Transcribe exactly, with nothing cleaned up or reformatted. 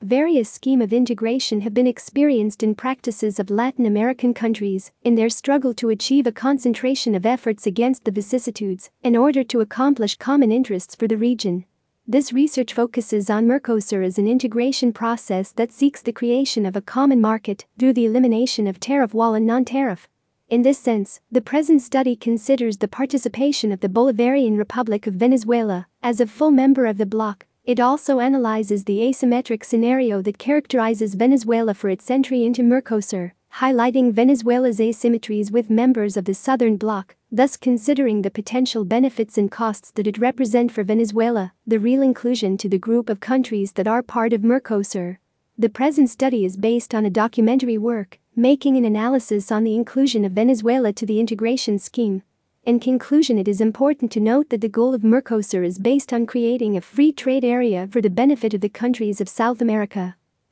various schemes of integration have been experienced in practices of Latin American countries in their struggle to achieve a concentration of efforts against the vicissitudes in order to accomplish common interests for the region. This research focuses on Mercosur as an integration process that seeks the creation of a common market through the elimination of tariff wall and non-tariff. In this sense, the present study considers the participation of the Bolivarian Republic of Venezuela as a full member of the bloc. It also analyzes the asymmetric scenario that characterizes Venezuela for its entry into Mercosur, highlighting Venezuela's asymmetries with members of the Southern Bloc, thus considering the potential benefits and costs that it represents for Venezuela, the real inclusion to the group of countries that are part of Mercosur. The present study is based on a documentary work, making an analysis on the inclusion of Venezuela to the integration scheme. In conclusion, it is important to note that the goal of Mercosur is based on creating a free trade area for the benefit of the countries of South America.